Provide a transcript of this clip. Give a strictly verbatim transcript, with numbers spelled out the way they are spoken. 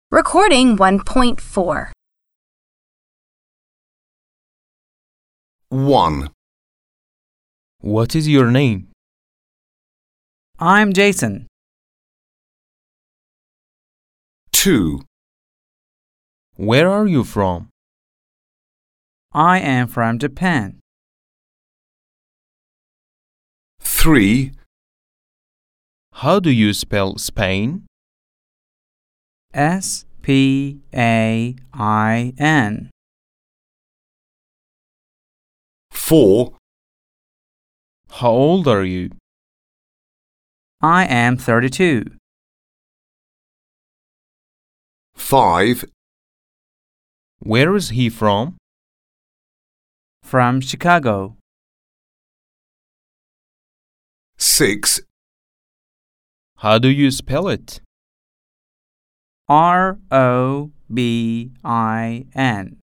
Recording one point four. one. What is your name? I'm Jason. two. Where are you from? I am from Japan. three. How do you spell Spain? S P A I N. four. How old are you? I am thirty-two. five. Where is he from? From Chicago. six. How do you spell it? R O B I N.